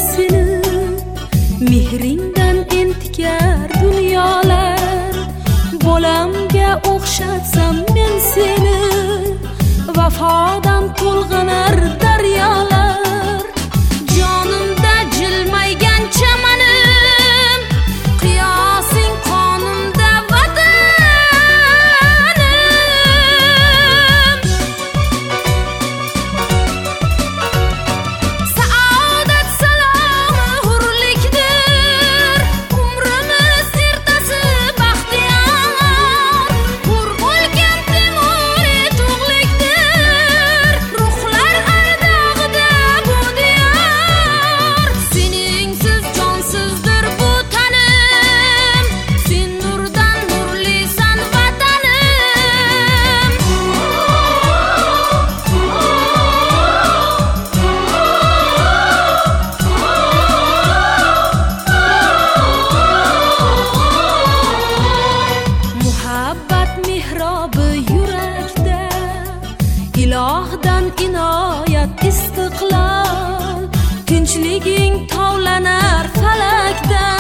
seni, mehringdan entikar dunyolar. Bolamga o'xshatsam men seni, vafodan to'lg'anar daryolar. Jonimda jilmaygan chamanim, qiyosing qonimda vatanim. Saodat salomi hurlikdir, umrimiz ertasi baxtiyor. Hur bo'lgan Temuriy tug'likdir, ruhlar ardog'ida bu diyor. Seningsiz jonsizdir bu tanim, sen nurdan nurlisan vatanim. Muhabbat mehrobi yurakda, ilohdan inoyat istiqlol. Tinchliging tovlanar falakdan,